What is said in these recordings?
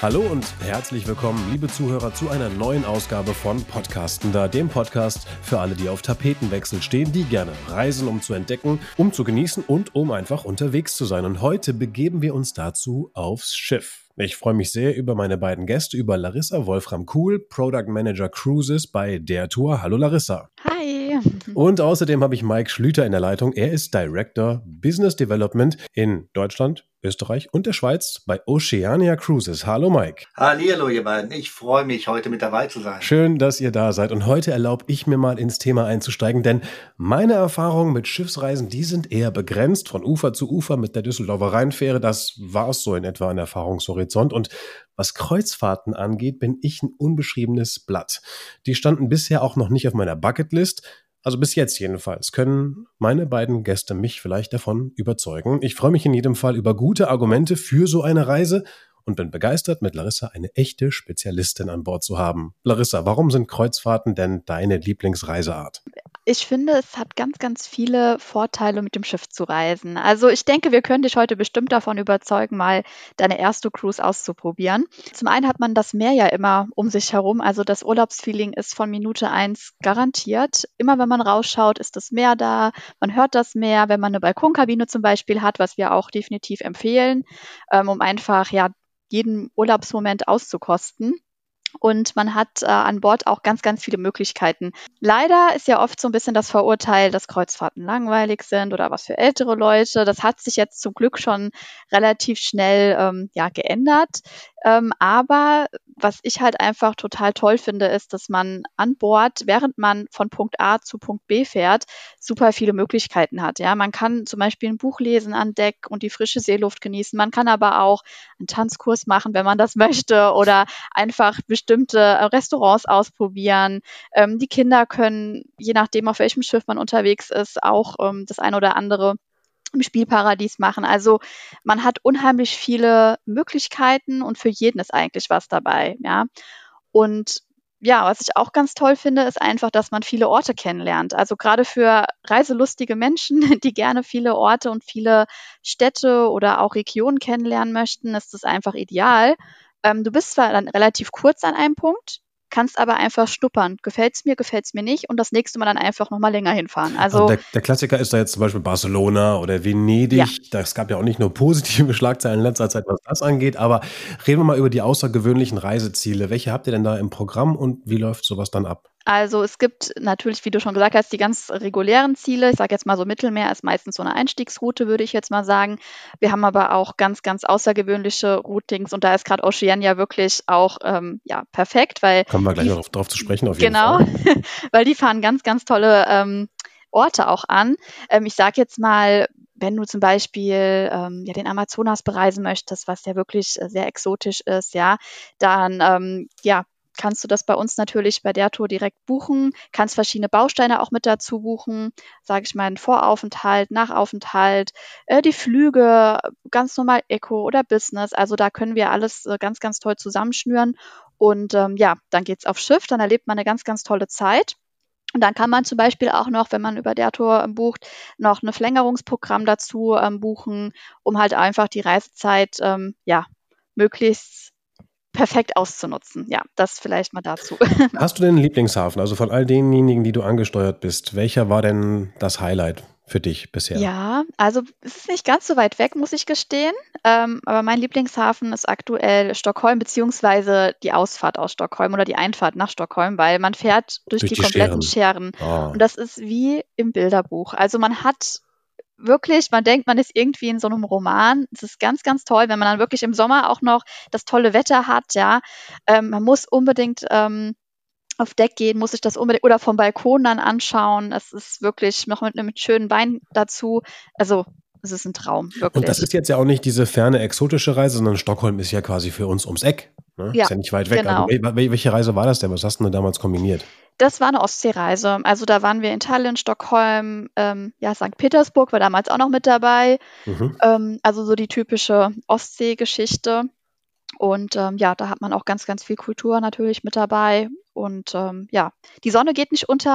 Hallo und herzlich willkommen, liebe Zuhörer, zu einer neuen Ausgabe von Podcastender, dem Podcast für alle, die auf Tapetenwechsel stehen, die gerne reisen, um zu entdecken, um zu genießen und um einfach unterwegs zu sein. Und heute begeben wir uns dazu aufs Schiff. Ich freue mich sehr über meine beiden Gäste, über Larissa Wolfram-Kuhl, Product Manager Cruises bei der Tour. Hallo Larissa. Hi. Und außerdem habe ich Mike Schlüter in der Leitung. Er ist Director Business Development in Deutschland, Österreich und der Schweiz bei Oceania Cruises. Hallo Mike. Hallihallo ihr beiden, ich freue mich, heute mit dabei zu sein. Schön, dass ihr da seid. Und heute erlaube ich mir mal ins Thema einzusteigen, denn meine Erfahrungen mit Schiffsreisen, die sind eher begrenzt, von Ufer zu Ufer mit der Düsseldorfer Rheinfähre. Das war es so in etwa an Erfahrungshorizont. Und was Kreuzfahrten angeht, bin ich ein unbeschriebenes Blatt. Die standen bisher auch noch nicht auf meiner Bucketlist. Also bis jetzt jedenfalls können meine beiden Gäste mich vielleicht davon überzeugen. Ich freue mich in jedem Fall über gute Argumente für so eine Reise und bin begeistert, mit Larissa eine echte Spezialistin an Bord zu haben. Larissa, warum sind Kreuzfahrten denn deine Lieblingsreiseart? Ich finde, es hat ganz, ganz viele Vorteile, mit dem Schiff zu reisen. Also ich denke, wir können dich heute bestimmt davon überzeugen, mal deine erste Cruise auszuprobieren. Zum einen hat man das Meer ja immer um sich herum. Also das Urlaubsfeeling ist von Minute 1 garantiert. Immer wenn man rausschaut, ist das Meer da. Man hört das Meer, wenn man eine Balkonkabine zum Beispiel hat, was wir auch definitiv empfehlen, um einfach jeden Urlaubsmoment auszukosten. Und man hat an Bord auch ganz, ganz viele Möglichkeiten. Leider ist ja oft so ein bisschen das Vorurteil, dass Kreuzfahrten langweilig sind oder was für ältere Leute. Das hat sich jetzt zum Glück schon relativ schnell geändert. Aber was ich halt einfach total toll finde, ist, dass man an Bord, während man von Punkt A zu Punkt B fährt, super viele Möglichkeiten hat. Ja, man kann zum Beispiel ein Buch lesen an Deck und die frische Seeluft genießen. Man kann aber auch einen Tanzkurs machen, wenn man das möchte, oder einfach bestimmte Restaurants ausprobieren. Die Kinder können, je nachdem, auf welchem Schiff man unterwegs ist, auch das eine oder andere im Spielparadies machen. Also man hat unheimlich viele Möglichkeiten und für jeden ist eigentlich was dabei. Ja. Und ja, was ich auch ganz toll finde, ist einfach, dass man viele Orte kennenlernt. Also gerade für reiselustige Menschen, die gerne viele Orte und viele Städte oder auch Regionen kennenlernen möchten, ist das einfach ideal. Du bist zwar dann relativ kurz an einem Punkt, kannst aber einfach schnuppern. Gefällt's mir nicht und das nächste Mal dann einfach nochmal länger hinfahren. Also der Klassiker ist da jetzt zum Beispiel Barcelona oder Venedig. Ja. Das gab ja auch nicht nur positive Schlagzeilen in letzter Zeit, was das angeht, aber reden wir mal über die außergewöhnlichen Reiseziele. Welche habt ihr denn da im Programm und wie läuft sowas dann ab? Also es gibt natürlich, wie du schon gesagt hast, die ganz regulären Ziele. Ich sage jetzt mal so, Mittelmeer ist meistens so eine Einstiegsroute, würde ich jetzt mal sagen. Wir haben aber auch ganz, ganz außergewöhnliche Routings und da ist gerade Oceania wirklich auch perfekt, weil Kommen wir gleich noch drauf zu sprechen, auf jeden genau, Fall. weil die fahren ganz, ganz tolle Orte auch an. Ich sage jetzt mal, wenn du zum Beispiel den Amazonas bereisen möchtest, was ja wirklich sehr exotisch ist, ja, dann kannst du das bei uns natürlich bei der Tour direkt buchen, kannst verschiedene Bausteine auch mit dazu buchen, sage ich mal, einen Voraufenthalt, Nachaufenthalt, die Flüge, ganz normal Eco oder Business, also da können wir alles ganz, ganz toll zusammenschnüren und dann geht's aufs Schiff, dann erlebt man eine ganz, ganz tolle Zeit. Und dann kann man zum Beispiel auch noch, wenn man über der Tour bucht, noch ein Verlängerungsprogramm dazu buchen, um halt einfach die Reisezeit möglichst perfekt auszunutzen. Ja, das vielleicht mal dazu. Hast du denn einen Lieblingshafen? Also von all denjenigen, die du angesteuert bist, welcher war denn das Highlight für dich bisher? Ja, also es ist nicht ganz so weit weg, muss ich gestehen. Aber mein Lieblingshafen ist aktuell Stockholm, beziehungsweise die Ausfahrt aus Stockholm oder die Einfahrt nach Stockholm, weil man fährt durch die kompletten Schären. Oh. Und das ist wie im Bilderbuch. Also man hat wirklich, man denkt, man ist irgendwie in so einem Roman. Es ist ganz, ganz toll, wenn man dann wirklich im Sommer auch noch das tolle Wetter hat, ja. Man muss unbedingt auf Deck gehen, muss ich das unbedingt oder vom Balkon dann anschauen. Es ist wirklich noch mit einem schönen Wein dazu. Also es ist ein Traum, wirklich. Und das ist jetzt ja auch nicht diese ferne exotische Reise, sondern Stockholm ist ja quasi für uns ums Eck. Ne? Ja, ist ja nicht weit weg. genau. Also, welche Reise war das denn? Was hast du denn damals kombiniert? Das war eine Ostseereise. Also da waren wir in Tallinn, Stockholm, St. Petersburg war damals auch noch mit dabei. Also so die typische Ostseegeschichte. Und da hat man auch ganz, ganz viel Kultur natürlich mit dabei. Und die Sonne geht nicht unter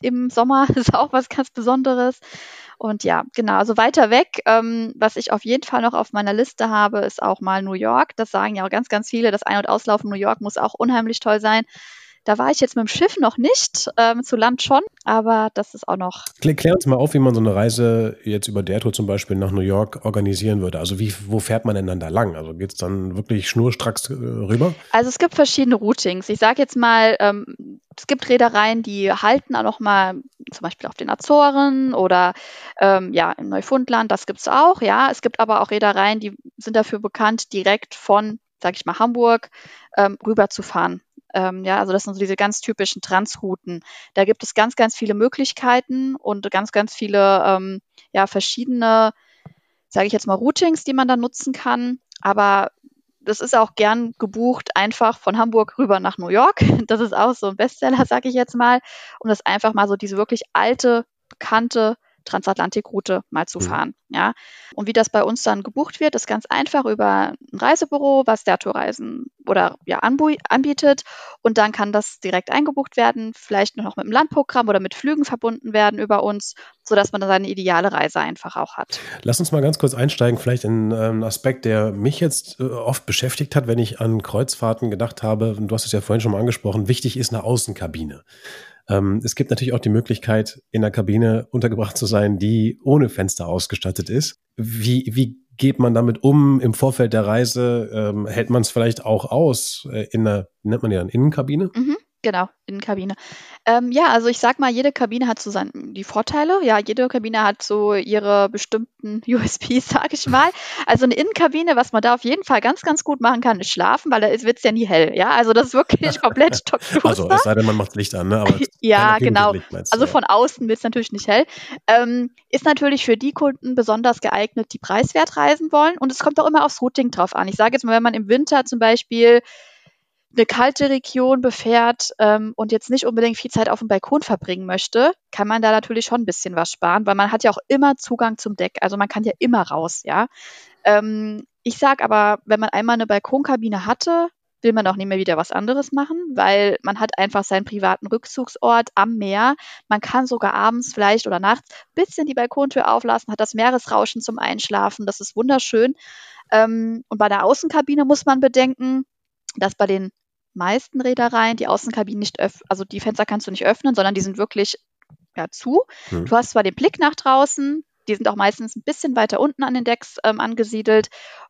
im Sommer ist auch was ganz Besonderes. Und ja, genau, also weiter weg, was ich auf jeden Fall noch auf meiner Liste habe, ist auch mal New York. Das sagen ja auch ganz, ganz viele. Das Ein- und Auslaufen New York muss auch unheimlich toll sein. Da war ich jetzt mit dem Schiff noch nicht, zu Land schon, aber das ist auch noch. Klär uns mal auf, wie man so eine Reise jetzt über der Tour zum Beispiel nach New York organisieren würde. Also wo fährt man denn dann da lang? Also geht es dann wirklich schnurstracks rüber? Also es gibt verschiedene Routings. Ich sage jetzt mal, es gibt Reedereien, die halten auch noch mal zum Beispiel auf den Azoren oder ja, in Neufundland, das gibt's auch, ja. Es gibt aber auch Reedereien, die sind dafür bekannt, direkt von, sage ich mal, Hamburg rüber zu fahren. Ja, also das sind so diese ganz typischen Transrouten. Da gibt es ganz, ganz viele Möglichkeiten und ganz, ganz viele ja, verschiedene, sage ich jetzt mal, Routings, die man da nutzen kann. Aber das ist auch gern gebucht, einfach von Hamburg rüber nach New York. Das ist auch so ein Bestseller, sage ich jetzt mal, um das einfach mal so diese wirklich alte, bekannte Transatlantikroute mal zu fahren. Ja. Und wie das bei uns dann gebucht wird, ist ganz einfach über ein Reisebüro, was der Tourreisen oder ja anbietet. Und dann kann das direkt eingebucht werden, vielleicht nur noch mit einem Landprogramm oder mit Flügen verbunden werden über uns, sodass man dann seine ideale Reise einfach auch hat. Lass uns mal ganz kurz einsteigen, vielleicht in einen Aspekt, der mich jetzt oft beschäftigt hat, wenn ich an Kreuzfahrten gedacht habe. Und du hast es ja vorhin schon mal angesprochen, wichtig ist eine Außenkabine. Es gibt natürlich auch die Möglichkeit, in einer Kabine untergebracht zu sein, die ohne Fenster ausgestattet ist. Wie geht man damit um im Vorfeld der Reise? Hält man es vielleicht auch aus in einer, nennt man ja eine Innenkabine? Genau, Innenkabine. Ja, also ich sag mal, jede Kabine hat so die Vorteile. Ja, jede Kabine hat so ihre bestimmten USPs, sag ich mal. Also eine Innenkabine, was man da auf jeden Fall ganz, ganz gut machen kann, ist schlafen, weil da wird's ja nie hell. Ja, also das ist wirklich komplett stockduster. Also es sei denn, man macht Licht an, ne? Aber Ja, genau. Licht, meinst du, Also ja. von außen wird's natürlich nicht hell. Ist natürlich für die Kunden besonders geeignet, die preiswert reisen wollen. Und es kommt auch immer aufs Routing drauf an. Ich sage jetzt mal, wenn man im Winter zum Beispiel eine kalte Region befährt und jetzt nicht unbedingt viel Zeit auf dem Balkon verbringen möchte, kann man da natürlich schon ein bisschen was sparen, weil man hat ja auch immer Zugang zum Deck. Also man kann ja immer raus, ja. Ich sage aber, wenn man einmal eine Balkonkabine hatte, will man auch nicht mehr wieder was anderes machen, weil man hat einfach seinen privaten Rückzugsort am Meer. Man kann sogar abends vielleicht oder nachts ein bisschen die Balkontür auflassen, hat das Meeresrauschen zum Einschlafen. Das ist wunderschön. Und bei der Außenkabine muss man bedenken, dass bei den meisten Reedereien die Außenkabinen nicht also die Fenster kannst du nicht öffnen, sondern die sind wirklich ja, zu. Du hast zwar den Blick nach draußen, die sind auch meistens ein bisschen weiter unten an den Decks angesiedelt.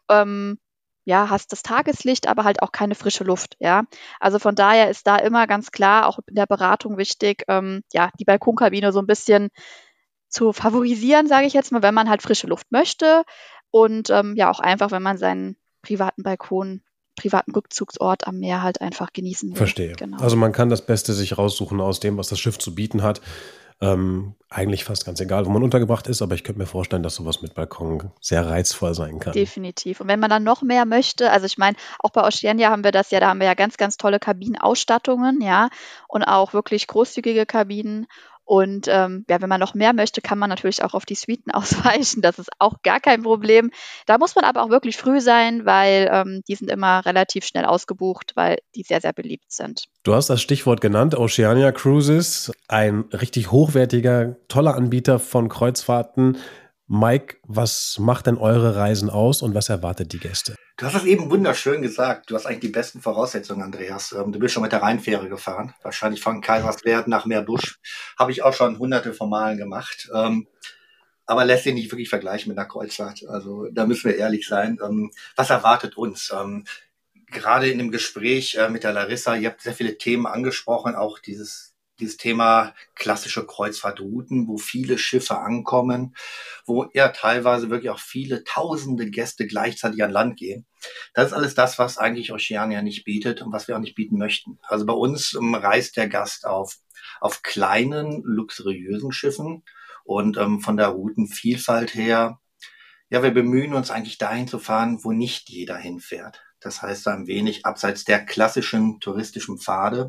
Ja, hast das Tageslicht, aber halt auch keine frische Luft, ja. Also von daher ist da immer ganz klar, auch in der Beratung wichtig, ja, die Balkonkabine so ein bisschen zu favorisieren, sage ich jetzt mal, wenn man halt frische Luft möchte und ja auch einfach, wenn man seinen privaten Rückzugsort am Meer halt einfach genießen will. Verstehe. Genau. Also man kann das Beste sich raussuchen aus dem, was das Schiff zu bieten hat. Eigentlich fast ganz egal, wo man untergebracht ist, aber ich könnte mir vorstellen, dass sowas mit Balkon sehr reizvoll sein kann. Definitiv. Und wenn man dann noch mehr möchte, also ich meine, auch bei Oceania haben wir das ja, da haben wir ja ganz, ganz tolle Kabinenausstattungen, ja, und auch wirklich großzügige Kabinen. Und ja, wenn man noch mehr möchte, kann man natürlich auch auf die Suiten ausweichen. Das ist auch gar kein Problem. Da muss man aber auch wirklich früh sein, weil die sind immer relativ schnell ausgebucht, weil die sehr, sehr beliebt sind. Du hast das Stichwort genannt, Oceania Cruises, ein richtig hochwertiger, toller Anbieter von Kreuzfahrten. Mike, was macht denn eure Reisen aus und was erwartet die Gäste? Du hast es eben wunderschön gesagt. Du hast eigentlich die besten Voraussetzungen, Andreas. Du bist schon mit der Rheinfähre gefahren. Wahrscheinlich von Kaiserswerth nach Meerbusch. Habe ich auch schon hunderte von Malen gemacht. Aber lässt sich nicht wirklich vergleichen mit einer Kreuzfahrt. Also da müssen wir ehrlich sein. Was erwartet uns? Gerade in dem Gespräch mit der Larissa, ihr habt sehr viele Themen angesprochen, auch dieses Thema klassische Kreuzfahrtrouten, wo viele Schiffe ankommen, wo ja teilweise wirklich auch viele tausende Gäste gleichzeitig an Land gehen. Das ist alles das, was eigentlich Oceania nicht bietet und was wir auch nicht bieten möchten. Also bei uns reist der Gast auf kleinen, luxuriösen Schiffen und von der Routenvielfalt her, ja, wir bemühen uns eigentlich dahin zu fahren, wo nicht jeder hinfährt. Das heißt ein wenig abseits der klassischen touristischen Pfade.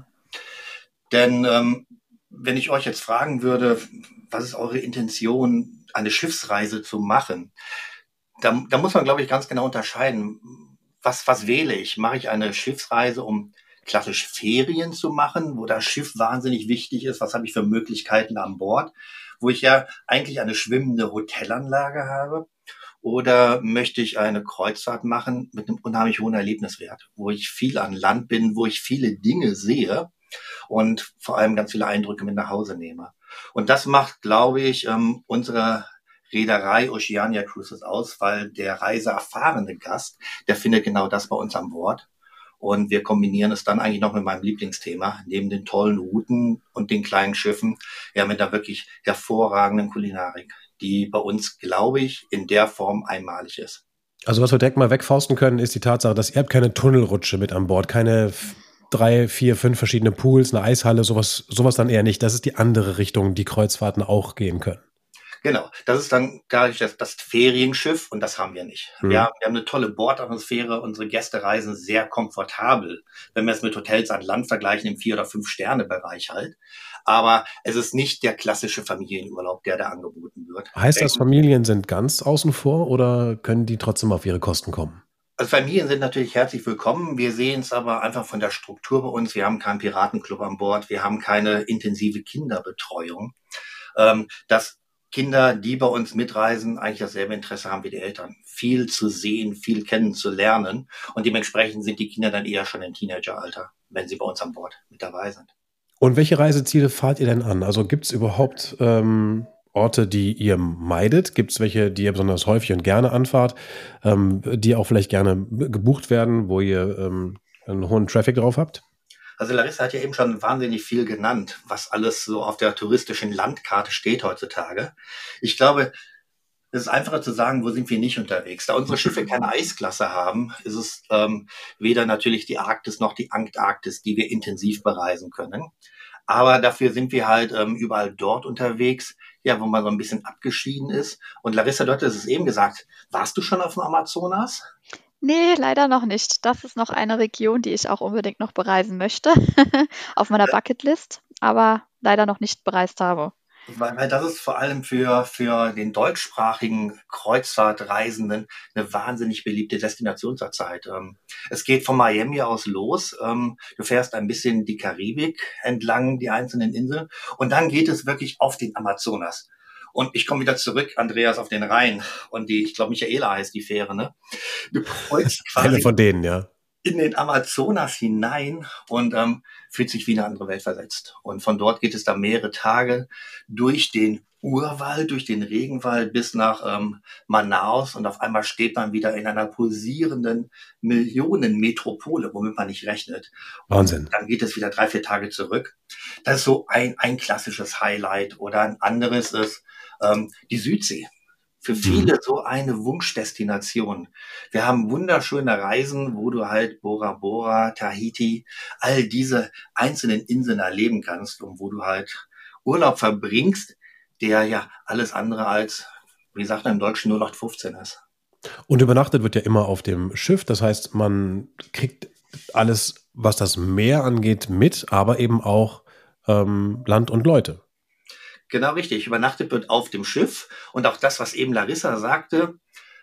Denn wenn ich euch jetzt fragen würde, was ist eure Intention, eine Schiffsreise zu machen, da muss man, glaube ich, ganz genau unterscheiden, was wähle ich? Mache ich eine Schiffsreise, um klassisch Ferien zu machen, wo das Schiff wahnsinnig wichtig ist. Was habe ich für Möglichkeiten an Bord? Wo ich ja eigentlich eine schwimmende Hotelanlage habe. Oder möchte ich eine Kreuzfahrt machen mit einem unheimlich hohen Erlebniswert, wo ich viel an Land bin, wo ich viele Dinge sehe und vor allem ganz viele Eindrücke mit nach Hause nehme. Und das macht, glaube ich, unsere Reederei Oceania Cruises aus, weil der reiseerfahrene Gast, der findet genau das bei uns an Bord. Und wir kombinieren es dann eigentlich noch mit meinem Lieblingsthema, neben den tollen Routen und den kleinen Schiffen, ja, mit einer wirklich hervorragenden Kulinarik, die bei uns, glaube ich, in der Form einmalig ist. Also was wir direkt mal wegfausten können, ist die Tatsache, dass ihr habt keine Tunnelrutsche mit an Bord, keine 3, 4, 5 verschiedene Pools, eine Eishalle, sowas dann eher nicht. Das ist die andere Richtung, die Kreuzfahrten auch gehen können. Genau, das ist dann gar nicht das Ferienschiff und das haben wir nicht. Wir haben eine tolle Bordatmosphäre, unsere Gäste reisen sehr komfortabel, wenn wir es mit Hotels an Land vergleichen, im 4- oder 5-Sterne-Bereich halt. Aber es ist nicht der klassische Familienurlaub, der da angeboten wird. Heißt das, Familien sind ganz außen vor oder können die trotzdem auf ihre Kosten kommen? Also Familien sind natürlich herzlich willkommen. Wir sehen es aber einfach von der Struktur bei uns. Wir haben keinen Piratenclub an Bord. Wir haben keine intensive Kinderbetreuung. Dass Kinder, die bei uns mitreisen, eigentlich dasselbe Interesse haben wie die Eltern. Viel zu sehen, viel kennenzulernen. Und dementsprechend sind die Kinder dann eher schon im Teenageralter, wenn sie bei uns an Bord mit dabei sind. Und welche Reiseziele fahrt ihr denn an? Also gibt es überhaupt Orte, die ihr meidet? Gibt es welche, die ihr besonders häufig und gerne anfahrt, die auch vielleicht gerne gebucht werden, wo ihr einen hohen Traffic drauf habt? Also Larissa hat ja eben schon wahnsinnig viel genannt, was alles so auf der touristischen Landkarte steht heutzutage. Ich glaube, es ist einfacher zu sagen, wo sind wir nicht unterwegs. Da unsere Schiffe keine Eisklasse haben, ist es weder natürlich die Arktis noch die Antarktis, die wir intensiv bereisen können. Aber dafür sind wir halt überall dort unterwegs, ja, wo man so ein bisschen abgeschieden ist. Und Larissa, du hattest es eben gesagt, warst du schon auf dem Amazonas? Nee, leider noch nicht. Das ist noch eine Region, die ich auch unbedingt noch bereisen möchte auf meiner Bucketlist, aber leider noch nicht bereist habe. Weil das ist vor allem für den deutschsprachigen Kreuzfahrtreisenden eine wahnsinnig beliebte Destination zurzeit. Es geht von Miami aus los. Du fährst ein bisschen die Karibik entlang, die einzelnen Inseln. Und dann geht es wirklich auf den Amazonas. Und ich komme wieder zurück, Andreas, auf den Rhein. Und ich glaube, Michaela heißt die Fähre, ne? Du kreuzt Eine quasi von denen, ja. in den Amazonas hinein und fühlt sich wie eine andere Welt versetzt. Und von dort geht es dann mehrere Tage durch den Urwald, durch den Regenwald bis nach Manaus und auf einmal steht man wieder in einer pulsierenden Millionenmetropole, womit man nicht rechnet. Wahnsinn. Und dann geht es wieder 3, 4 Tage zurück. Das ist so ein klassisches Highlight. Oder ein anderes ist die Südsee. Für viele so eine Wunschdestination. Wir haben wunderschöne Reisen, wo du halt Bora Bora, Tahiti, all diese einzelnen Inseln erleben kannst und wo du halt Urlaub verbringst, der ja alles andere als, wie sagt man im Deutschen, 0815 ist. Und übernachtet wird ja immer auf dem Schiff. Das heißt, man kriegt alles, was das Meer angeht, mit, aber eben auch Land und Leute. Genau richtig. Übernachtet wird auf dem Schiff. Und auch das, was eben Larissa sagte,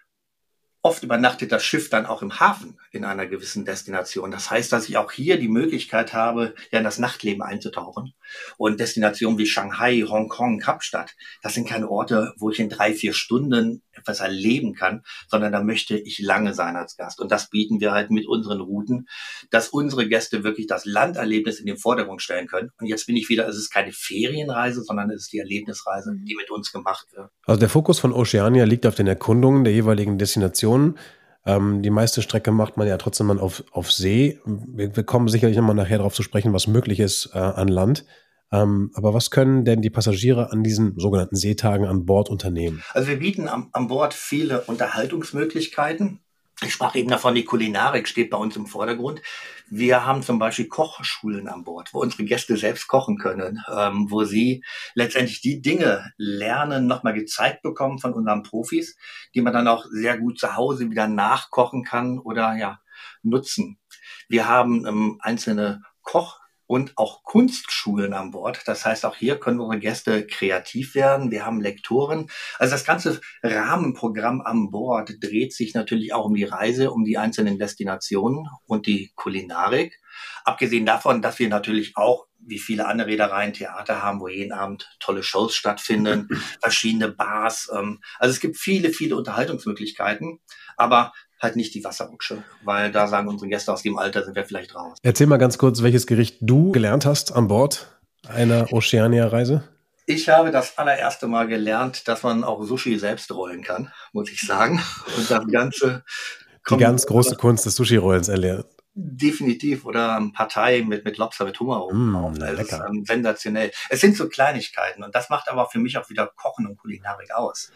oft übernachtet das Schiff dann auch im Hafen in einer gewissen Destination. Das heißt, dass ich auch hier die Möglichkeit habe, ja in das Nachtleben einzutauchen. Und Destinationen wie Shanghai, Hongkong, Kapstadt, das sind keine Orte, wo ich in 3, 4 Stunden etwas erleben kann, sondern da möchte ich lange sein als Gast. Und das bieten wir halt mit unseren Routen, dass unsere Gäste wirklich das Landerlebnis in den Vordergrund stellen können. Und jetzt bin ich wieder, es ist keine Ferienreise, sondern es ist die Erlebnisreise, die mit uns gemacht wird. Also der Fokus von Oceania liegt auf den Erkundungen der jeweiligen Destinationen. Die meiste Strecke macht man ja trotzdem dann auf See. Wir kommen sicherlich nochmal nachher darauf zu sprechen, was möglich ist an Land. Aber was können denn die Passagiere an diesen sogenannten Seetagen an Bord unternehmen? Also wir bieten an Bord viele Unterhaltungsmöglichkeiten. Ich sprach eben davon, die Kulinarik steht bei uns im Vordergrund. Wir haben zum Beispiel Kochschulen an Bord, wo unsere Gäste selbst kochen können, wo sie letztendlich die Dinge lernen, nochmal gezeigt bekommen von unseren Profis, die man dann auch sehr gut zu Hause wieder nachkochen kann oder ja nutzen. Wir haben einzelne und auch Kunstschulen an Bord. Das heißt, auch hier können unsere Gäste kreativ werden. Wir haben Lektoren. Also das ganze Rahmenprogramm an Bord dreht sich natürlich auch um die Reise, um die einzelnen Destinationen und die Kulinarik. Abgesehen davon, dass wir natürlich auch, wie viele andere Reedereien, Theater haben, wo jeden Abend tolle Shows stattfinden, verschiedene Bars. Also es gibt viele, viele Unterhaltungsmöglichkeiten, aber halt nicht die Wasserrutsche, weil da sagen unsere Gäste, aus dem Alter sind wir vielleicht raus. Erzähl mal ganz kurz, welches Gericht du gelernt hast an Bord einer Oceania-Reise. Ich habe das allererste Mal gelernt, dass man auch Sushi selbst rollen kann, muss ich sagen. Und das Ganze Die ganz große Kunst des Sushi-Rollens erlernt. definitiv, oder ein Partei mit Lobster mit Hummer oben drauf. Na, Das ist lecker. sensationell. Es sind so Kleinigkeiten und das macht aber für mich auch wieder Kochen und Kulinarik aus.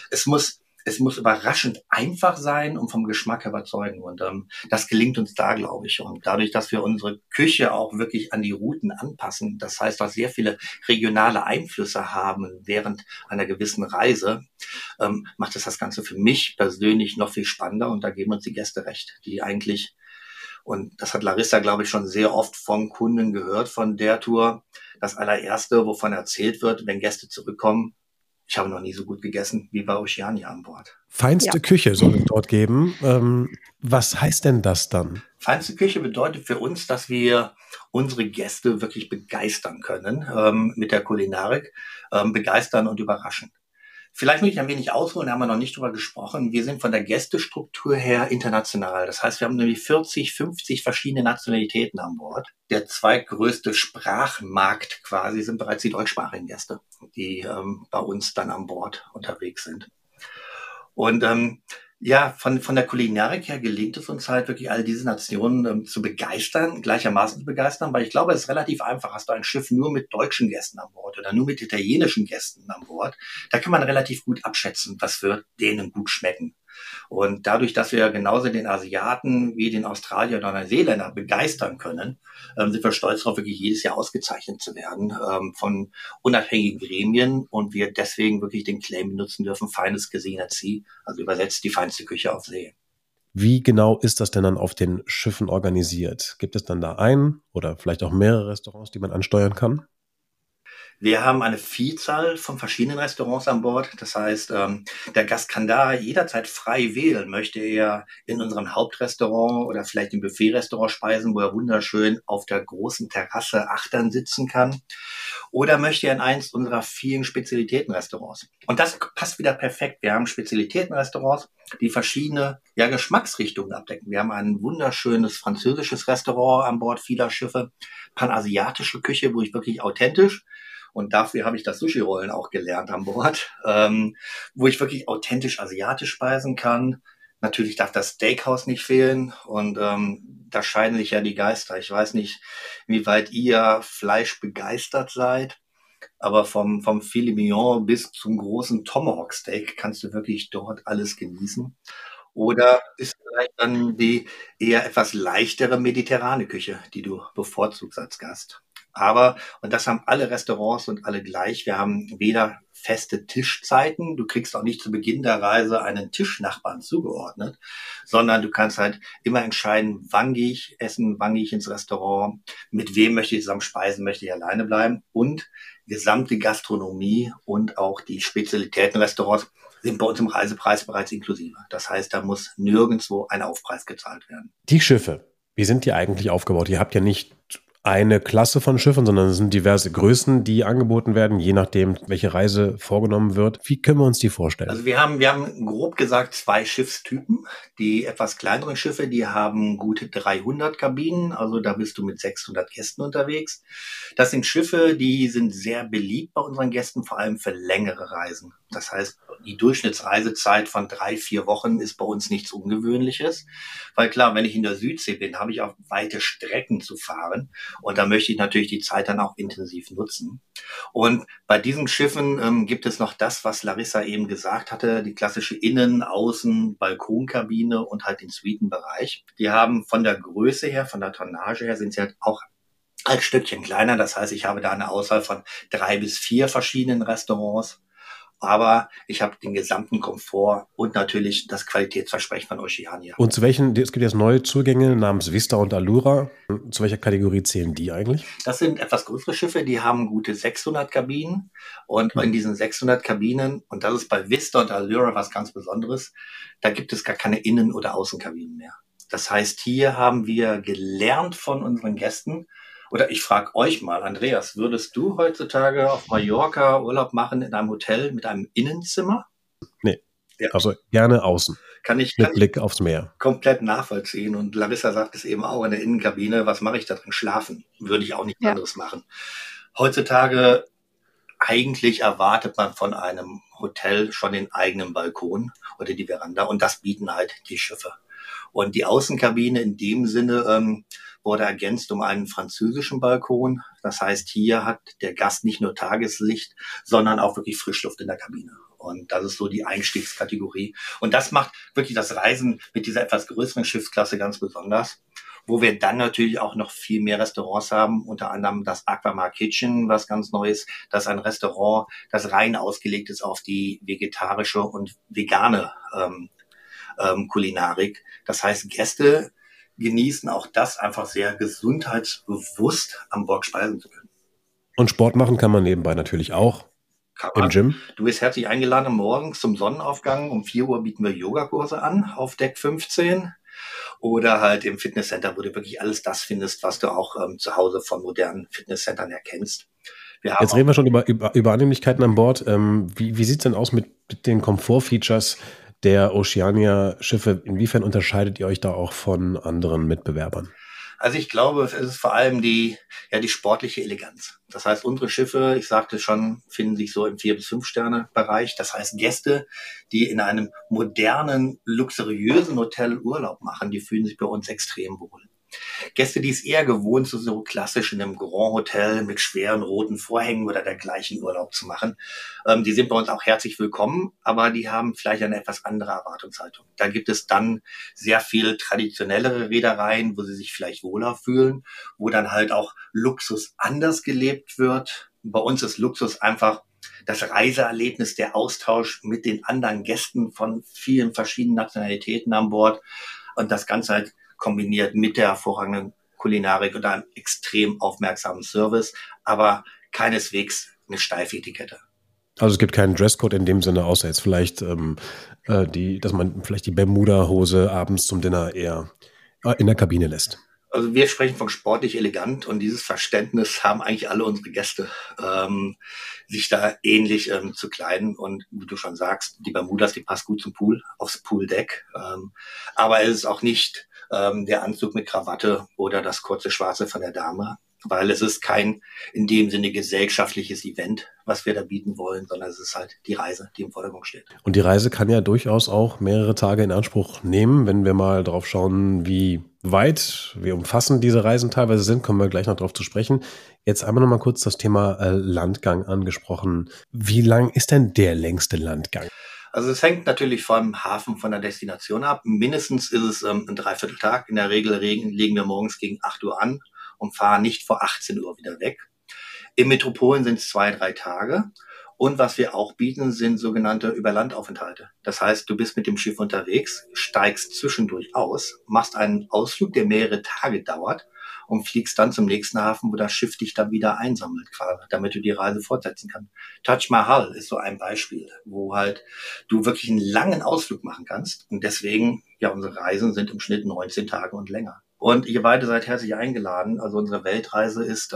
Es muss überraschend einfach sein und vom Geschmack überzeugen. Und das gelingt uns da, glaube ich. Und dadurch, dass wir unsere Küche auch wirklich an die Routen anpassen, das heißt, auch sehr viele regionale Einflüsse haben während einer gewissen Reise, macht es das Ganze für mich persönlich noch viel spannender. Und da geben uns die Gäste recht, die eigentlich, und das hat Larissa, glaube ich, schon sehr oft von Kunden gehört, von der Tour, das allererste, wovon erzählt wird, wenn Gäste zurückkommen: Ich habe noch nie so gut gegessen wie bei Oceania an Bord. Feinste Küche soll es dort geben. Was heißt denn das dann? Feinste Küche bedeutet für uns, dass wir unsere Gäste wirklich begeistern können mit der Kulinarik, begeistern und überraschen. Vielleicht möchte ich ein wenig ausholen, da haben wir noch nicht drüber gesprochen. Wir sind von der Gästestruktur her international. Das heißt, wir haben nämlich 40, 50 verschiedene Nationalitäten an Bord. Der zweitgrößte Sprachmarkt quasi sind bereits die deutschsprachigen Gäste, die bei uns dann an Bord unterwegs sind. Und ja, von der Kulinarik her gelingt es uns halt wirklich, all diese Nationen zu begeistern, gleichermaßen zu begeistern, weil ich glaube, es ist relativ einfach. Hast du ein Schiff nur mit deutschen Gästen an Bord oder nur mit italienischen Gästen an Bord, da kann man relativ gut abschätzen, was wird denen gut schmecken. Und dadurch, dass wir genauso den Asiaten wie den Australier oder Neuseeländer begeistern können, sind wir stolz darauf, wirklich jedes Jahr ausgezeichnet zu werden von unabhängigen Gremien und wir deswegen wirklich den Claim benutzen dürfen, feines Cuisine at Sea, also übersetzt die feinste Küche auf See. Wie genau ist das denn dann auf den Schiffen organisiert? Gibt es dann da ein oder vielleicht auch mehrere Restaurants, die man ansteuern kann? Wir haben eine Vielzahl von verschiedenen Restaurants an Bord. Das heißt, der Gast kann da jederzeit frei wählen. Möchte er in unserem Hauptrestaurant oder vielleicht im Buffet-Restaurant speisen, wo er wunderschön auf der großen Terrasse achtern sitzen kann? Oder möchte er in eins unserer vielen Spezialitätenrestaurants? Und das passt wieder perfekt. Wir haben Spezialitätenrestaurants, die verschiedene Geschmacksrichtungen abdecken. Wir haben ein wunderschönes französisches Restaurant an Bord vieler Schiffe, panasiatische Küche, wo ich wirklich authentisch, und dafür habe ich das Sushi-Rollen auch gelernt an Bord, wo ich wirklich authentisch asiatisch speisen kann. Natürlich darf das Steakhouse nicht fehlen und da scheiden sich ja die Geister. Ich weiß nicht, wie weit ihr Fleisch begeistert seid, aber vom Filet Mignon bis zum großen Tomahawk Steak kannst du wirklich dort alles genießen. Oder ist vielleicht dann die eher etwas leichtere mediterrane Küche, die du bevorzugst als Gast? Aber, und das haben alle Restaurants und alle gleich, wir haben weder feste Tischzeiten, du kriegst auch nicht zu Beginn der Reise einen Tischnachbarn zugeordnet, sondern du kannst halt immer entscheiden, wann gehe ich essen, wann gehe ich ins Restaurant, mit wem möchte ich zusammen speisen, möchte ich alleine bleiben, und gesamte Gastronomie und auch die Spezialitätenrestaurants sind bei uns im Reisepreis bereits inklusive. Das heißt, da muss nirgendwo ein Aufpreis gezahlt werden. Die Schiffe, wie sind die eigentlich aufgebaut? Ihr habt ja nicht eine Klasse von Schiffen, sondern es sind diverse Größen, die angeboten werden, je nachdem, welche Reise vorgenommen wird. Wie können wir uns die vorstellen? Also wir haben grob gesagt 2 Schiffstypen. Die etwas kleineren Schiffe, die haben gute 300 Kabinen, also da bist du mit 600 Gästen unterwegs. Das sind Schiffe, die sind sehr beliebt bei unseren Gästen, vor allem für längere Reisen. Das heißt, die Durchschnittsreisezeit von 3-4 Wochen ist bei uns nichts Ungewöhnliches. Weil klar, wenn ich in der Südsee bin, habe ich auch weite Strecken zu fahren. Und da möchte ich natürlich die Zeit dann auch intensiv nutzen. Und bei diesen Schiffen gibt es noch das, was Larissa eben gesagt hatte, die klassische Innen-, Außen-, Balkonkabine und halt den Suitenbereich. Die haben von der Größe her, von der Tonnage her, sind sie halt auch ein Stückchen kleiner. Das heißt, ich habe da eine Auswahl von 3 bis 4 verschiedenen Restaurants. aber ich habe den gesamten Komfort und natürlich das Qualitätsversprechen von Oceania. Und es gibt jetzt neue Zugänge namens Vista und Allura. Zu welcher Kategorie zählen die eigentlich? Das sind etwas größere Schiffe, die haben gute 600 Kabinen und in diesen 600 Kabinen, und das ist bei Vista und Allura was ganz Besonderes, da gibt es gar keine Innen- oder Außenkabinen mehr. Das heißt, hier haben wir gelernt von unseren Gästen, oder ich frage euch mal, Andreas, würdest du heutzutage auf Mallorca Urlaub machen in einem Hotel mit einem Innenzimmer? Nee, Ja. also gerne außen. Kann ich Mit Blick aufs Meer. Komplett nachvollziehen. Und Larissa sagt es eben auch in der Innenkabine, was mache ich da drin? Schlafen. Würde ich auch nichts anderes machen. Heutzutage eigentlich erwartet man von einem Hotel schon den eigenen Balkon oder die Veranda, und das bieten halt die Schiffe. Und die Außenkabine in dem Sinne wurde ergänzt um einen französischen Balkon. Das heißt, hier hat der Gast nicht nur Tageslicht, sondern auch wirklich Frischluft in der Kabine. Und das ist so die Einstiegskategorie. Und das macht wirklich das Reisen mit dieser etwas größeren Schiffsklasse ganz besonders, wo wir dann natürlich auch noch viel mehr Restaurants haben, unter anderem das Aquamar Kitchen, was ganz neu ist. Das ist ein Restaurant, das rein ausgelegt ist auf die vegetarische und vegane Kulinarik. Das heißt, Gäste genießen auch das einfach sehr gesundheitsbewusst an Bord speisen zu können. Und Sport machen kann man nebenbei natürlich auch. Im Gym. Du bist herzlich eingeladen morgens zum Sonnenaufgang. Um 4 Uhr bieten wir Yogakurse an auf Deck 15. Oder halt im Fitnesscenter, wo du wirklich alles das findest, was du auch zu Hause von modernen Fitnesscentern erkennst. Jetzt reden wir schon über Annehmlichkeiten an Bord. Wie sieht es denn aus mit den Komfortfeatures der Oceania-Schiffe? Inwiefern unterscheidet ihr euch da auch von anderen Mitbewerbern? Also ich glaube, es ist vor allem die sportliche Eleganz. Das heißt, unsere Schiffe, ich sagte schon, finden sich so im 4- bis 5-Sterne-Bereich. Das heißt, Gäste, die in einem modernen, luxuriösen Hotel Urlaub machen, die fühlen sich bei uns extrem wohl. Gäste, die es eher gewohnt sind, so klassisch in einem Grand Hotel mit schweren roten Vorhängen oder dergleichen Urlaub zu machen, die sind bei uns auch herzlich willkommen, aber die haben vielleicht eine etwas andere Erwartungshaltung. Da gibt es dann sehr viel traditionellere Reedereien, wo sie sich vielleicht wohler fühlen, wo dann halt auch Luxus anders gelebt wird. Bei uns ist Luxus einfach das Reiseerlebnis, der Austausch mit den anderen Gästen von vielen verschiedenen Nationalitäten an Bord und das Ganze halt kombiniert mit der hervorragenden Kulinarik und einem extrem aufmerksamen Service, aber keineswegs eine steife Etikette. Also es gibt keinen Dresscode in dem Sinne, außer jetzt vielleicht, dass man vielleicht die Bermuda-Hose abends zum Dinner eher in der Kabine lässt. Also wir sprechen von sportlich elegant, und dieses Verständnis haben eigentlich alle unsere Gäste, sich da ähnlich zu kleiden. Und wie du schon sagst, die Bermudas, die passt gut zum Pool, aufs Pooldeck. Aber es ist auch nicht der Anzug mit Krawatte oder das kurze Schwarze von der Dame, weil es ist kein in dem Sinne gesellschaftliches Event, was wir da bieten wollen, sondern es ist halt die Reise, die im Vordergrund steht. Und die Reise kann ja durchaus auch mehrere Tage in Anspruch nehmen. Wenn wir mal drauf schauen, wie weit, wie umfassend diese Reisen teilweise sind, kommen wir gleich noch drauf zu sprechen. Jetzt einmal noch mal kurz das Thema Landgang angesprochen. Wie lang ist denn der längste Landgang? Also es hängt natürlich vom Hafen, von der Destination ab. Mindestens ist es ein Dreivierteltag. In der Regel legen wir morgens gegen 8 Uhr an und fahren nicht vor 18 Uhr wieder weg. In Metropolen sind es 2-3 Tage. Und was wir auch bieten, sind sogenannte Überlandaufenthalte. Das heißt, du bist mit dem Schiff unterwegs, steigst zwischendurch aus, machst einen Ausflug, der mehrere Tage dauert, und fliegst dann zum nächsten Hafen, wo das Schiff dich dann wieder einsammelt, quasi, damit du die Reise fortsetzen kannst. Taj Mahal ist so ein Beispiel, wo halt du wirklich einen langen Ausflug machen kannst. Und deswegen, ja, unsere Reisen sind im Schnitt 19 Tage und länger. Und ihr beide seid herzlich eingeladen. Also unsere Weltreise ist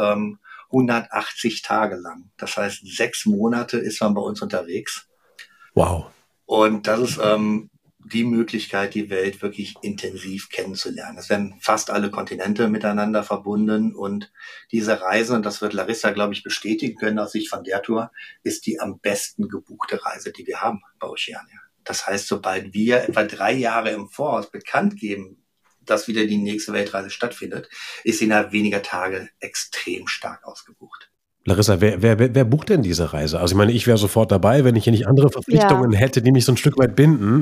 180 Tage lang. Das heißt, 6 Monate ist man bei uns unterwegs. Wow. Und das ist die Möglichkeit, die Welt wirklich intensiv kennenzulernen. Es werden fast alle Kontinente miteinander verbunden, und diese Reise, und das wird Larissa, glaube ich, bestätigen können aus Sicht von der Tour, ist die am besten gebuchte Reise, die wir haben bei Oceania. Das heißt, sobald wir etwa 3 Jahre im Voraus bekannt geben, dass wieder die nächste Weltreise stattfindet, ist innerhalb weniger Tage extrem stark ausgebucht. Larissa, wer bucht denn diese Reise? Also ich meine, ich wäre sofort dabei, wenn ich hier nicht andere Ja. Verpflichtungen hätte, die mich so ein Stück weit binden.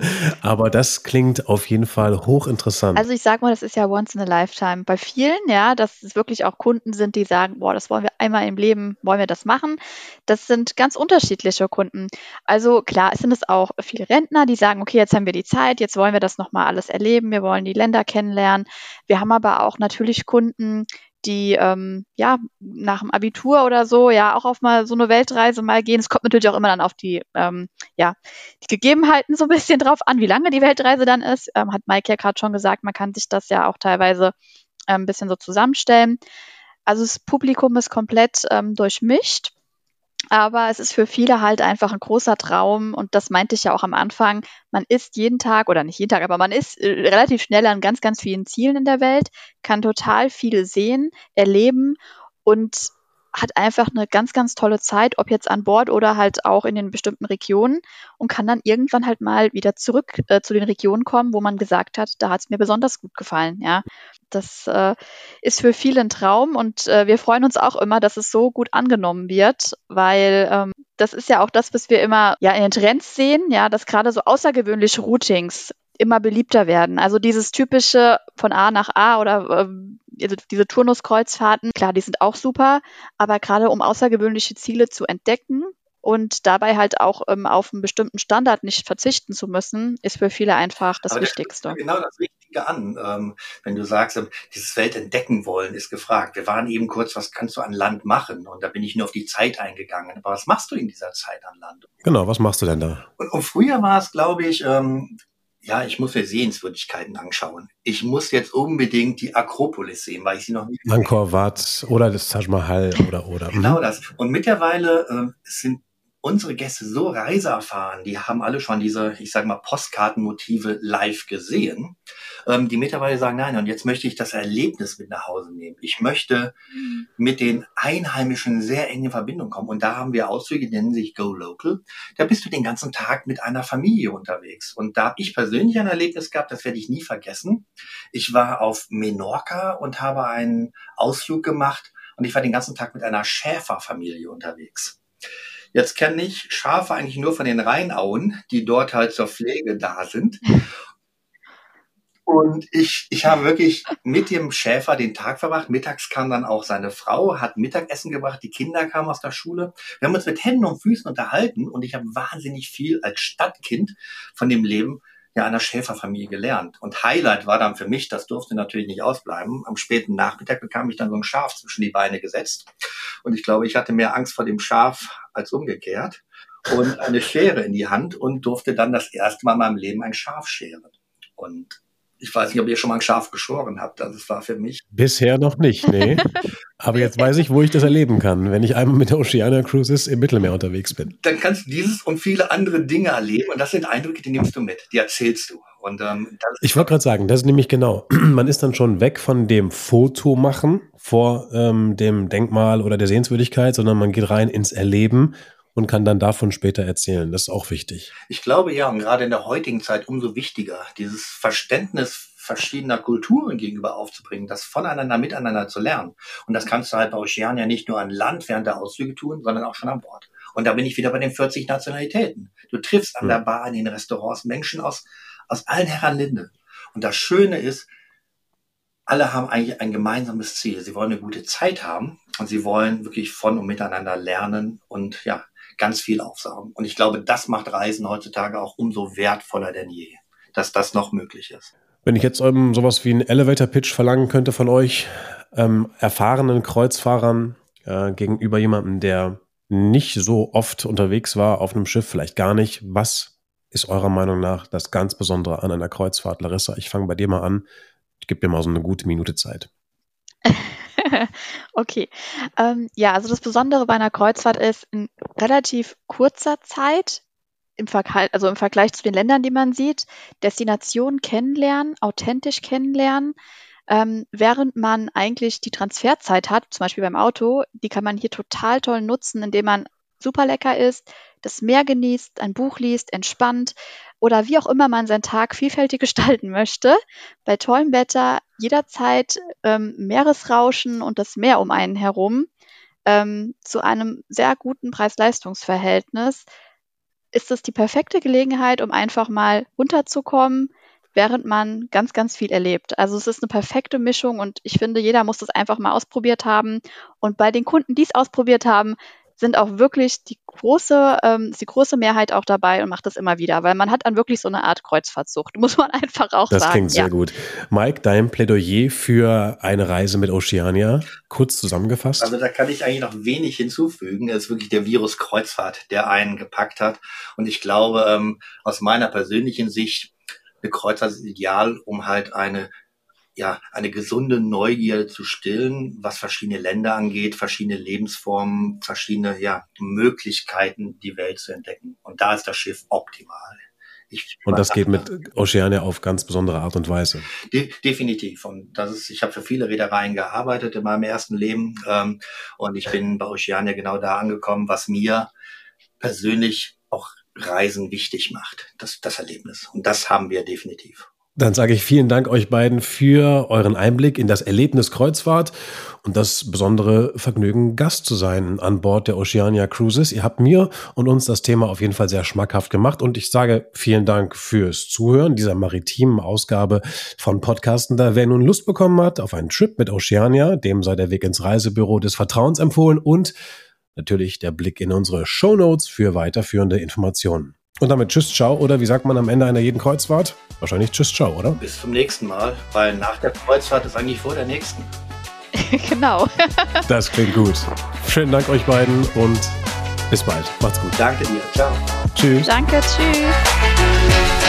Aber das klingt auf jeden Fall hochinteressant. Also ich sage mal, das ist ja once in a lifetime bei vielen, ja, dass es wirklich auch Kunden sind, die sagen, boah, das wollen wir einmal im Leben, wollen wir das machen. Das sind ganz unterschiedliche Kunden. Also klar, es sind es auch viele Rentner, die sagen, okay, jetzt haben wir die Zeit, jetzt wollen wir das nochmal alles erleben, wir wollen die Länder kennenlernen. Wir haben aber auch natürlich Kunden, die ja nach dem Abitur oder so ja auch auf mal so eine Weltreise mal gehen. Es kommt natürlich auch immer dann auf die ja die Gegebenheiten so ein bisschen drauf an, wie lange die Weltreise dann ist. Hat Mike ja gerade schon gesagt, man kann sich das ja auch teilweise ein bisschen so zusammenstellen. Also das Publikum ist komplett durchmischt. Aber es ist für viele halt einfach ein großer Traum und das meinte ich ja auch am Anfang. Man ist jeden Tag oder nicht jeden Tag, aber man ist relativ schnell an ganz, ganz vielen Zielen in der Welt, kann total viel sehen, erleben und hat einfach eine ganz, ganz tolle Zeit, ob jetzt an Bord oder halt auch in den bestimmten Regionen und kann dann irgendwann halt mal wieder zurück zu den Regionen kommen, wo man gesagt hat, da hat es mir besonders gut gefallen. Ja, das ist für viele ein Traum und wir freuen uns auch immer, dass es so gut angenommen wird, weil das ist ja auch das, was wir immer ja in den Trends sehen, ja, dass gerade so außergewöhnliche Routings immer beliebter werden. Also dieses typische von A nach A oder also diese Turnuskreuzfahrten, klar, die sind auch super, aber gerade um außergewöhnliche Ziele zu entdecken und dabei halt auch auf einen bestimmten Standard nicht verzichten zu müssen, ist für viele einfach das Aber da sprichst du Wichtigste. genau das Richtige an. Wenn du sagst, dieses Welt entdecken wollen, ist gefragt. Wir waren eben kurz, was kannst du an Land machen? Und da bin ich nur auf die Zeit eingegangen. Aber was machst du in dieser Zeit an Land? Genau, was machst du denn da? Und früher war es, glaube ich, ja, ich muss mir Sehenswürdigkeiten anschauen. Ich muss jetzt unbedingt die Akropolis sehen, weil ich sie noch nie gesehen habe. Angkor Wat oder das Taj Mahal oder. Genau das. Und mittlerweile sind unsere Gäste so reiseerfahren, die haben alle schon diese, ich sage mal, Postkartenmotive live gesehen, die mittlerweile sagen, nein, und jetzt möchte ich das Erlebnis mit nach Hause nehmen. Ich möchte mit den Einheimischen sehr eng in Verbindung kommen. Und da haben wir Ausflüge, die nennen sich Go Local. Da bist du den ganzen Tag mit einer Familie unterwegs. Und da habe ich persönlich ein Erlebnis gehabt, das werde ich nie vergessen. Ich war auf Menorca und habe einen Ausflug gemacht und ich war den ganzen Tag mit einer Schäferfamilie unterwegs. Jetzt kenne ich Schafe eigentlich nur von den Rheinauen, die dort halt zur Pflege da sind. Und ich habe wirklich mit dem Schäfer den Tag verbracht. Mittags kam dann auch seine Frau, hat Mittagessen gebracht, die Kinder kamen aus der Schule. Wir haben uns mit Händen und Füßen unterhalten und ich habe wahnsinnig viel als Stadtkind von dem Leben ja einer Schäferfamilie gelernt. Und Highlight war dann für mich, das durfte natürlich nicht ausbleiben, am späten Nachmittag bekam ich dann so ein Schaf zwischen die Beine gesetzt. Und ich glaube, ich hatte mehr Angst vor dem Schaf als umgekehrt. Und eine Schere in die Hand und durfte dann das erste Mal in meinem Leben ein Schaf scheren. Und ich weiß nicht, ob ihr schon mal ein Schaf geschoren habt. Also es war für mich. Bisher noch nicht, nee. Aber jetzt weiß ich, wo ich das erleben kann, wenn ich einmal mit der Oceania Cruises im Mittelmeer unterwegs bin. Dann kannst du dieses und viele andere Dinge erleben. Und das sind Eindrücke, die nimmst du mit, die erzählst du. Und ich wollte gerade sagen, das ist nämlich genau. Man ist dann schon weg von dem Fotomachen vor dem Denkmal oder der Sehenswürdigkeit, sondern man geht rein ins Erleben und kann dann davon später erzählen. Das ist auch wichtig. Ich glaube ja, und gerade in der heutigen Zeit umso wichtiger, dieses Verständnis verschiedener Kulturen gegenüber aufzubringen, das voneinander, miteinander zu lernen. Und das kannst du halt bei Oceania nicht nur an Land während der Ausflüge tun, sondern auch schon an Bord. Und da bin ich wieder bei den 40 Nationalitäten. Du triffst an der Bar, in den Restaurants Menschen aus allen Herren Linde. Und das Schöne ist, alle haben eigentlich ein gemeinsames Ziel. Sie wollen eine gute Zeit haben und sie wollen wirklich von und miteinander lernen und ja, ganz viel aufsaugen. Und ich glaube, das macht Reisen heutzutage auch umso wertvoller denn je, dass das noch möglich ist. Wenn ich jetzt sowas wie einen Elevator-Pitch verlangen könnte von euch, erfahrenen Kreuzfahrern gegenüber jemandem, der nicht so oft unterwegs war auf einem Schiff, vielleicht gar nicht, was ist eurer Meinung nach das ganz Besondere an einer Kreuzfahrt? Larissa, ich fange bei dir mal an. Ich gebe dir mal so eine gute Minute Zeit. Okay. Ja, also das Besondere bei einer Kreuzfahrt ist, in relativ kurzer Zeit, im Vergleich zu den Ländern, die man sieht, Destinationen kennenlernen, authentisch kennenlernen, während man eigentlich die Transferzeit hat, zum Beispiel beim Auto, die kann man hier total toll nutzen, indem man super lecker isst, das Meer genießt, ein Buch liest, entspannt oder wie auch immer man seinen Tag vielfältig gestalten möchte. Bei tollem Wetter jederzeit Meeresrauschen und das Meer um einen herum. zu einem sehr guten Preis-Leistungs-Verhältnis ist es die perfekte Gelegenheit, um einfach mal runterzukommen, während man ganz, ganz viel erlebt. Also es ist eine perfekte Mischung und ich finde, jeder muss das einfach mal ausprobiert haben. Und bei den Kunden, die es ausprobiert haben, sind auch wirklich die große Mehrheit auch dabei und macht das immer wieder, weil man hat dann wirklich so eine Art Kreuzfahrtsucht, muss man einfach auch sagen. Das klingt sehr gut. Mike, dein Plädoyer für eine Reise mit Oceania, kurz zusammengefasst? Also da kann ich eigentlich noch wenig hinzufügen. Es ist wirklich der Virus Kreuzfahrt, der einen gepackt hat. Und ich glaube, aus meiner persönlichen Sicht, eine Kreuzfahrt ist ideal, um halt eine gesunde Neugier zu stillen, was verschiedene Länder angeht, verschiedene Lebensformen, verschiedene Möglichkeiten, die Welt zu entdecken. Und da ist das Schiff optimal. Und das geht mit Oceania auf ganz besondere Art und Weise. Definitiv. Und ich habe für viele Reedereien gearbeitet in meinem ersten Leben. Und ich bin bei Oceania genau da angekommen, was mir persönlich auch Reisen wichtig macht. Das Erlebnis. Und das haben wir definitiv. Dann sage ich vielen Dank euch beiden für euren Einblick in das Erlebnis Kreuzfahrt und das besondere Vergnügen, Gast zu sein an Bord der Oceania Cruises. Ihr habt mir und uns das Thema auf jeden Fall sehr schmackhaft gemacht und ich sage vielen Dank fürs Zuhören dieser maritimen Ausgabe von Podcasten. Da wer nun Lust bekommen hat auf einen Trip mit Oceania, dem sei der Weg ins Reisebüro des Vertrauens empfohlen und natürlich der Blick in unsere Shownotes für weiterführende Informationen. Und damit tschüss, ciao, oder wie sagt man am Ende einer jeden Kreuzfahrt? Wahrscheinlich tschüss, ciao, oder? Bis zum nächsten Mal, weil nach der Kreuzfahrt ist eigentlich vor der nächsten. Genau. Das klingt gut. Schönen Dank euch beiden und bis bald. Macht's gut. Danke dir. Ciao. Tschüss. Danke, tschüss.